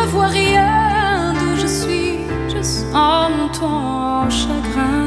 vois rien d'où je suis, je sens ton chagrin.